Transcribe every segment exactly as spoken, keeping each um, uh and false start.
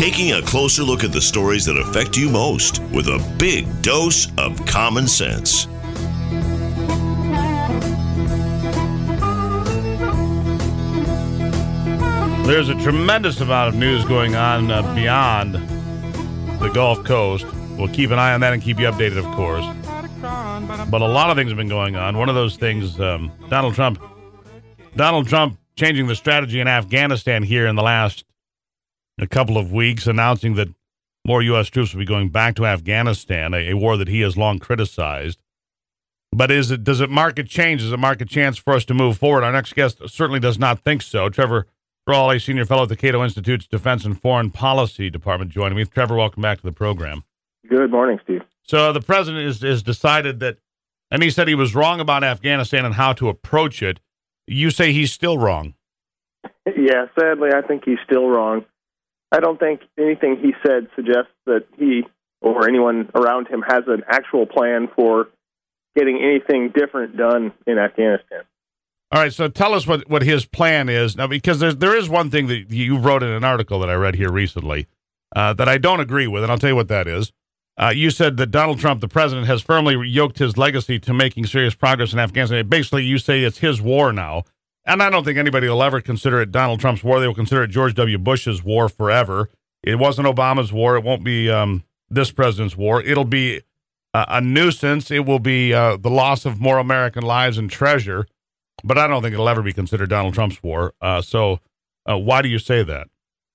taking a closer look at the stories that affect you most with a big dose of common sense. There's a tremendous amount of news going on uh, beyond the Gulf Coast. We'll keep an eye on that and keep you updated, of course. But a lot of things have been going on. One of those things, um, Donald Trump, Donald Trump changing the strategy in Afghanistan here in the last a couple of weeks, announcing that more U S troops will be going back to Afghanistan, a, a war that he has long criticized. But is it does it mark a change? Does it mark a chance for us to move forward? Our next guest certainly does not think so. Trevor Brawley, senior fellow at the Cato Institute's Defense and Foreign Policy Department, joining me. Trevor, welcome back to the program. Good morning, Steve. So the president is, is decided that, and he said he was wrong about Afghanistan and how to approach it. You say he's still wrong. Yeah, sadly, I think he's still wrong. I don't think anything he said suggests that he or anyone around him has an actual plan for getting anything different done in Afghanistan. All right, so tell us what, what his plan is. Now, because there's, there is one thing that you wrote in an article that I read here recently uh, that I don't agree with, and I'll tell you what that is. Uh, you said that Donald Trump, the president, has firmly yoked his legacy to making serious progress in Afghanistan. Basically, you say it's his war now. And I don't think anybody will ever consider it Donald Trump's war. They will consider it George W. Bush's war forever. It wasn't Obama's war. It won't be um, this president's war. It'll be uh, a nuisance. It will be uh, the loss of more American lives and treasure. But I don't think it'll ever be considered Donald Trump's war. Uh, so uh, why do you say that?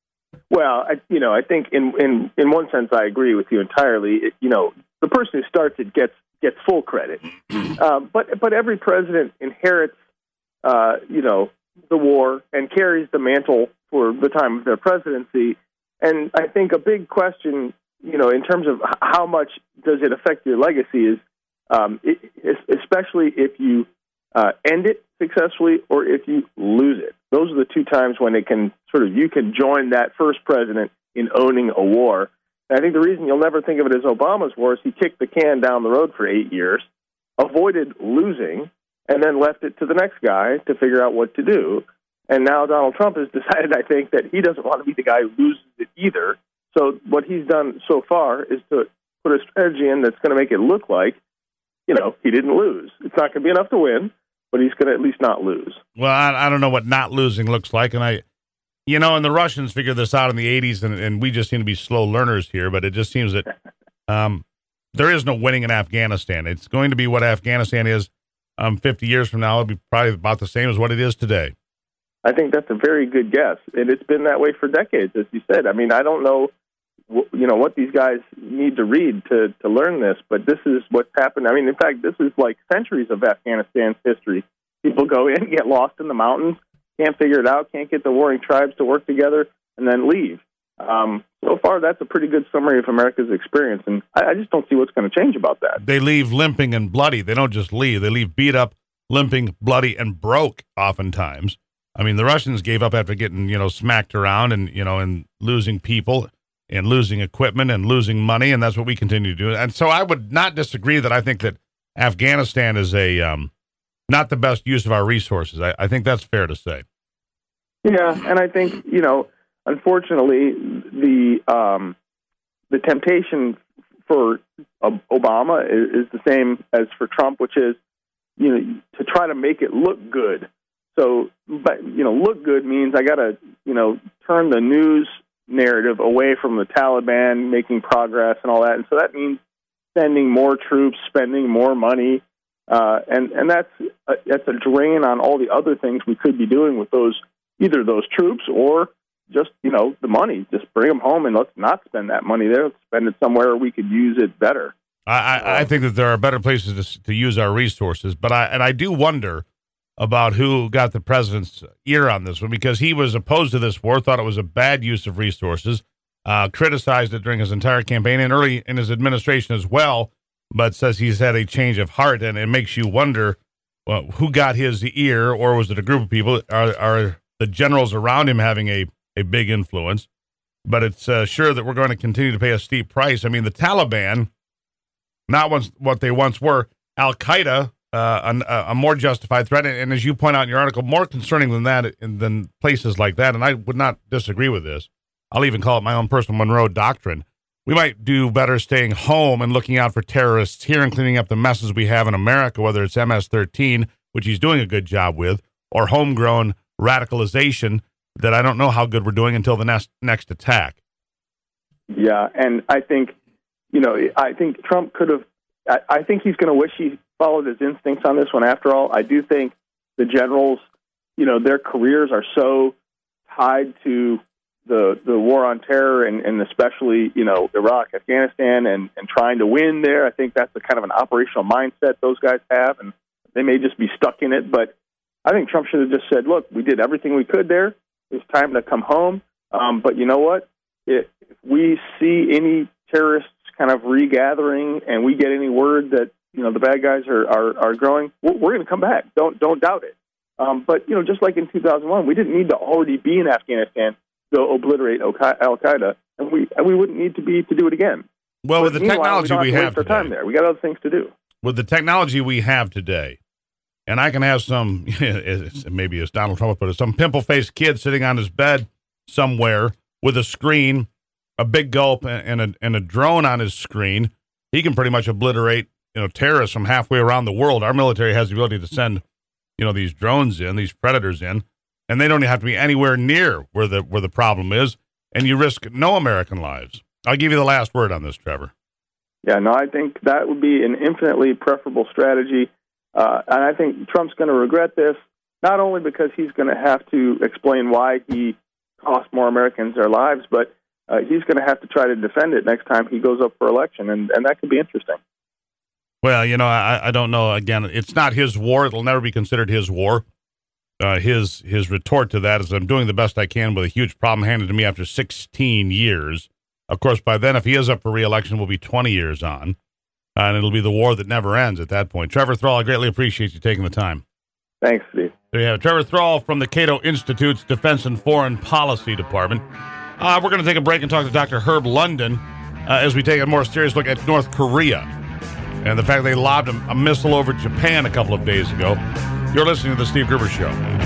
Well, I, you know, I think in, in, in one sense I agree with you entirely. It, you know, the person who starts it gets gets full credit. Uh, but but every president inherits, uh, you know, the war and carries the mantle for the time of their presidency. And I think a big question, you know, in terms of how much does it affect your legacy is, um, it, especially if you uh, end it successfully or if you lose it. Those are the two times when it can sort of, you can join that first president in owning a war. And I think the reason you'll never think of it as Obama's war is he kicked the can down the road for eight years, avoided losing, and then left it to the next guy to figure out what to do. And now Donald Trump has decided, I think, that he doesn't want to be the guy who loses it either. So what he's done so far is to put a strategy in that's going to make it look like, you know, he didn't lose. It's not going to be enough to win, but he's going to at least not lose. Well, I, I don't know what not losing looks like. And I, you know, and the Russians figured this out in the eighties, and, and we just seem to be slow learners here, but it just seems that um, there is no winning in Afghanistan. It's going to be what Afghanistan is um, fifty years from now. It'll be probably about the same as what it is today. I think that's a very good guess. And it's been that way for decades, as you said. I mean, I don't know, you know, what these guys need to read to, to learn this, but this is what's happened. I mean, in fact, this is like centuries of Afghanistan's history. People go in, get lost in the mountains, can't figure it out, can't get the warring tribes to work together, and then leave. Um, so far, that's a pretty good summary of America's experience, and I, I just don't see what's going to change about that. They leave limping and bloody. They don't just leave. They leave beat up, limping, bloody, and broke oftentimes. I mean, the Russians gave up after getting, you know, smacked around and, you know, and losing people and losing equipment and losing money, and that's what we continue to do. And so I would not disagree that I think that Afghanistan is a um, not the best use of our resources. I, I think that's fair to say. Yeah, and I think, you know, unfortunately, the um, the temptation for uh, Obama is, is the same as for Trump, which is, you know, to try to make it look good. So, but, you know, look good means I got to, you know, turn the news narrative away from the Taliban making progress and all that. And so that means sending more troops, spending more money. Uh, and, and that's a, that's a drain on all the other things we could be doing with those, either those troops or just, you know, the money. Just bring them home and let's not spend that money there. Let's spend it somewhere we could use it better. I, I, I think that there are better places to, to use our resources. But I, and I do wonder about who got the president's ear on this one, because he was opposed to this war, thought it was a bad use of resources, uh, criticized it during his entire campaign and early in his administration as well, but says he's had a change of heart, and it makes you wonder, well, who got his ear, or was it a group of people? Are, are the generals around him having a, a big influence? But it's uh, sure that we're going to continue to pay a steep price. I mean, the Taliban, not once, what they once were, Al-Qaeda, Uh, a, a more justified threat, and, and as you point out in your article, more concerning than that, in, than places like that. And I would not disagree with this. I'll even call it my own personal Monroe Doctrine. We might do better staying home and looking out for terrorists here and cleaning up the messes we have in America, whether it's M S thirteen, which he's doing a good job with, or homegrown radicalization that I don't know how good we're doing until the next next attack. Yeah, and I think, you know, I think Trump could have, I, I think he's going to wish he followed his instincts on this one after all. I do think the generals, you know, their careers are so tied to the the war on terror and, and especially, you know, Iraq, Afghanistan, and, and trying to win there. I think that's the kind of an operational mindset those guys have, and they may just be stuck in it. But I think Trump should have just said, look, we did everything we could there. It's time to come home. Um, but you know what? If we see any terrorists kind of regathering and we get any word that, you know, the bad guys are, are, are growing, we're, we're going to come back. Don't don't doubt it. Um, but, you know, just like in two thousand one, we didn't need to already be in Afghanistan to obliterate Al-Qaeda, and we and we wouldn't need to be to do it again. Well, but with the technology we, we have today, time there. We got other things to do. With the technology we have today, and I can have some, maybe as Donald Trump put it, some pimple-faced kid sitting on his bed somewhere with a screen, a big gulp, and a, and a drone on his screen. He can pretty much obliterate, you know, terrorists from halfway around the world. Our military has the ability to send, you know, these drones in, these predators in, and they don't even have to be anywhere near where the where the problem is, and you risk no American lives. I'll give you the last word on this, Trevor. Yeah, no, I think that would be an infinitely preferable strategy, uh, and I think Trump's going to regret this, not only because he's going to have to explain why he cost more Americans their lives, but uh, he's going to have to try to defend it next time he goes up for election, and, and that could be interesting. Well, you know, I, I don't know. Again, it's not his war. It'll never be considered his war. Uh, his his retort to that is, I'm doing the best I can with a huge problem handed to me after sixteen years. Of course, by then, if he is up for re-election, we'll be twenty years on, uh, and it'll be the war that never ends at that point. Trevor Thrall, I greatly appreciate you taking the time. Thanks, Steve. There you have it. Trevor Thrall from the Cato Institute's Defense and Foreign Policy Department. Uh, we're going to take a break and talk to Doctor Herb London uh, as we take a more serious look at North Korea and the fact they lobbed a, a missile over Japan a couple of days ago. You're listening to The Steve Gruber Show.